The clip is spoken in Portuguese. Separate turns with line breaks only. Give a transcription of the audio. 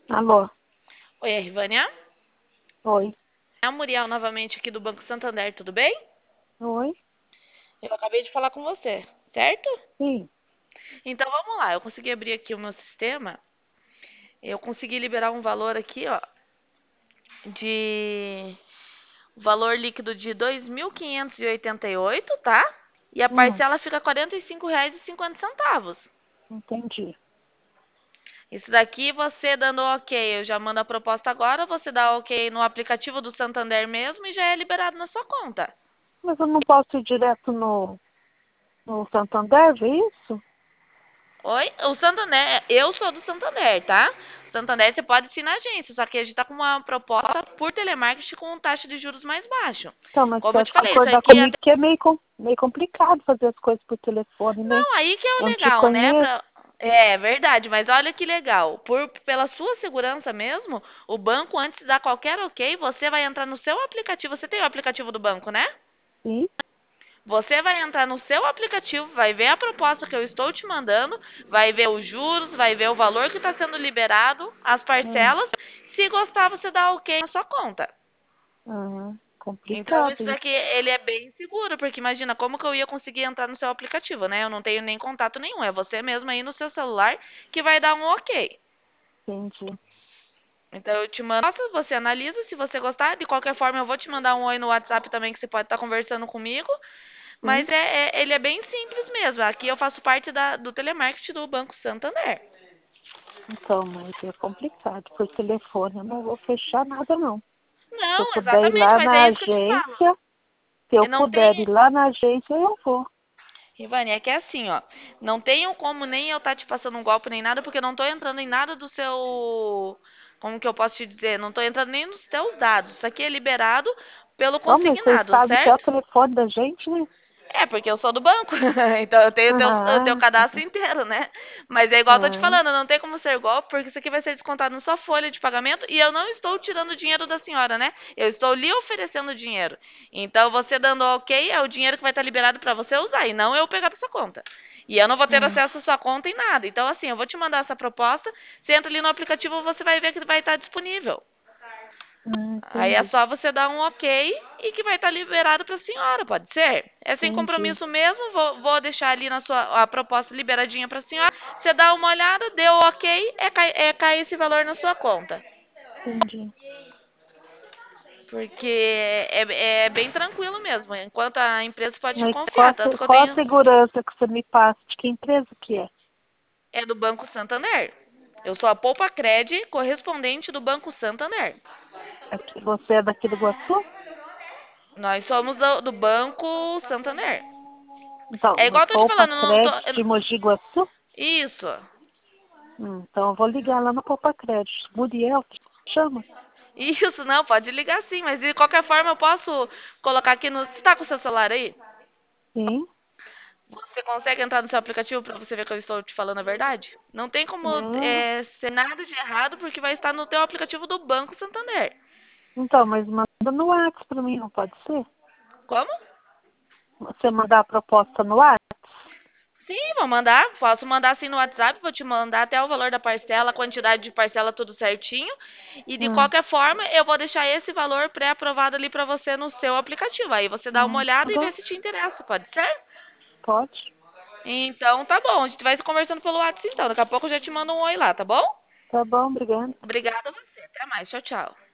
Alô?
Oi, é Rivânia.
Oi.
É a Muriel novamente aqui do Banco Santander, tudo bem?
Oi?
Eu acabei de falar com você, certo?
Sim.
Então vamos lá, eu consegui abrir aqui o meu sistema. Eu consegui liberar um valor aqui, ó, de valor líquido de 2.588, tá? E a
Hum,
parcela fica R$ 45,50.
entendi.
Isso daqui você dando ok, eu já mando a proposta agora, você dá ok no aplicativo do Santander mesmo e já é liberado na sua conta.
Mas eu não posso ir direto no Santander, é isso?
Oi? O Santander, eu sou do Santander, tá? Santander você pode ir na agência, só que a gente tá com uma proposta por telemarketing com taxa de juros mais baixo.
Então, mas
Como
você
eu
acha
te
que
falei, isso
concordar
aqui é...
comigo que é meio complicado fazer as coisas por telefone, né?
Não, aí que é o
Eu não te
legal, né?
conheço.
É verdade, mas olha que legal. Pela sua segurança mesmo, o banco, antes de dar qualquer ok, você vai entrar no seu aplicativo. Você tem o aplicativo do banco, né?
Sim?
Você vai entrar no seu aplicativo, vai ver a proposta que eu estou te mandando, vai ver os juros, vai ver o valor que está sendo liberado, as
Hum,
parcelas. Se gostar, você dá ok na sua conta. Então,
complicado
isso
isso.
daqui, ele é bem seguro, porque imagina como que eu ia conseguir entrar no seu aplicativo, né? Eu não tenho nem contato nenhum, é você mesmo aí no seu celular que vai dar um ok.
Entendi.
Então, eu te mando, você analisa, se você gostar, de qualquer forma, eu vou te mandar um oi no WhatsApp também, que você pode estar conversando comigo.
Sim?
Mas ele é bem simples mesmo. Aqui eu faço parte do telemarketing do Banco Santander.
Então, mas é complicado. Por telefone eu não vou fechar nada, não. Se eu
Não,
puder ir
exatamente,
lá
mas é
na
isso que eu te falo.
agência, se eu
Não
puder ir
tem.
lá na agência, eu vou.
Ivani, é que é assim, ó. Não tenho como nem eu estar te passando um golpe nem nada, porque eu não tô entrando em nada do seu. Como que eu posso te dizer? Não tô entrando nem nos teus dados. Isso aqui é liberado pelo
Não, mas vocês
consignado,
sabem até o
certo?
telefone da gente, né?
É, porque eu sou do banco, então eu tenho o teu
Ah,
cadastro inteiro, né? Mas é igual eu tô te
ah,
falando, não tem como ser golpe, porque isso aqui vai ser descontado na sua folha de pagamento e eu não estou tirando o dinheiro da senhora, né? Eu estou lhe oferecendo o dinheiro. Então, você dando ok, é o dinheiro que vai estar liberado para você usar e não eu pegar da sua conta. E eu não vou ter
hum,
acesso à sua conta em nada. Então, assim, eu vou te mandar essa proposta, você entra ali no aplicativo, você vai ver que vai estar disponível. Aí é
entendi,
só você dar um ok e que vai estar liberado para a senhora, pode ser? É sem
entendi,
compromisso mesmo, vou deixar ali na sua a proposta liberadinha para a senhora. Você dá uma olhada, deu ok, cai esse valor na sua conta.
entendi.
Porque é bem tranquilo mesmo, enquanto a empresa pode
Mas
confiar. Tanto que eu
qual a
tenho.
segurança que você me passa? De que empresa que é?
É do Banco Santander. Eu sou a Poupa Cred, correspondente do Banco Santander.
Aqui, você é daqui do Iguaçu?
Nós somos do Banco Santander. É
Então,
igual
é
eu tô te
Poupa
falando, eu não tô.
Crédito de Mogi Guaçu?
Isso.
Então eu vou ligar lá no Poupa Crédito. Muriel, que chama?
Isso, não, pode ligar sim, mas de qualquer forma eu posso colocar aqui no. Você tá com o seu celular aí?
Sim,
Você consegue entrar no seu aplicativo para você ver que eu estou te falando a verdade? Não tem como
é.
ser nada de errado porque vai estar no teu aplicativo do Banco Santander.
Então, mas manda no WhatsApp pra mim, não pode ser?
Como?
Você mandar a proposta no WhatsApp?
Sim, vou mandar. Posso mandar assim no WhatsApp, vou te mandar até o valor da parcela, a quantidade de parcela, tudo certinho. E de
Hum,
qualquer forma, eu vou deixar esse valor pré-aprovado ali para você no seu aplicativo. Aí você dá uma
tá
olhada e vê
bom,
se te interessa, pode ser?
pode.
Então tá bom, a gente vai se conversando pelo WhatsApp então. Daqui a pouco eu já te mando um oi lá, tá bom?
Tá bom, obrigada.
Obrigada a você. Até mais. Tchau, tchau.